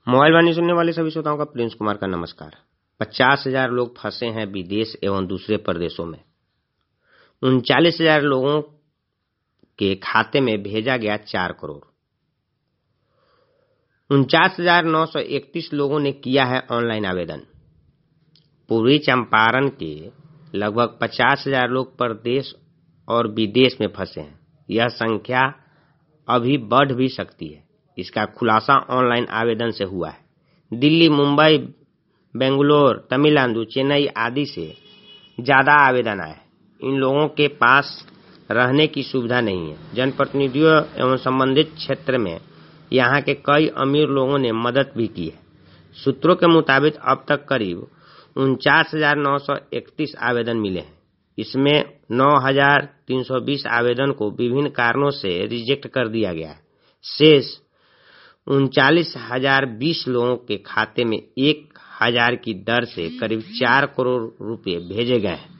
Mobile वाणी सुनने वाले सभी श्रोताओं का प्रिंस कुमार का नमस्कार। 50,000 लोग फंसे हैं विदेश एवं दूसरे प्रदेशों में। 39,000 लोगों के खाते में भेजा गया 4 करोड़। 49,931 लोगों ने किया है ऑनलाइन आवेदन। पूर्वी चंपारण के लगभग 50,000 लोग प्रदेश और विदेश में फंसे हैं। यह संख्या अभी बढ़ भी सकती है। इसका खुलासा ऑनलाइन आवेदन से हुआ है। दिल्ली, मुंबई, बेंगलुरु, तमिलनाडु, चेन्नई आदि से ज्यादा आवेदन आए। इन लोगों के पास रहने की सुविधा नहीं है। जनप्रतिनिधियों एवं संबंधित क्षेत्र में यहाँ के कई अमीर लोगों ने मदद भी की है। सूत्रों के मुताबिक अब तक करीब 49,931 आवेदन मिले हैं। इसमें 9,320 आवेदन को विभिन्न कारणों से रिजेक्ट कर दिया गया है। शेष 39,020 लोगों के खाते में 1,000 की दर से करीब 4 करोड़ रुपए भेजे गए हैं।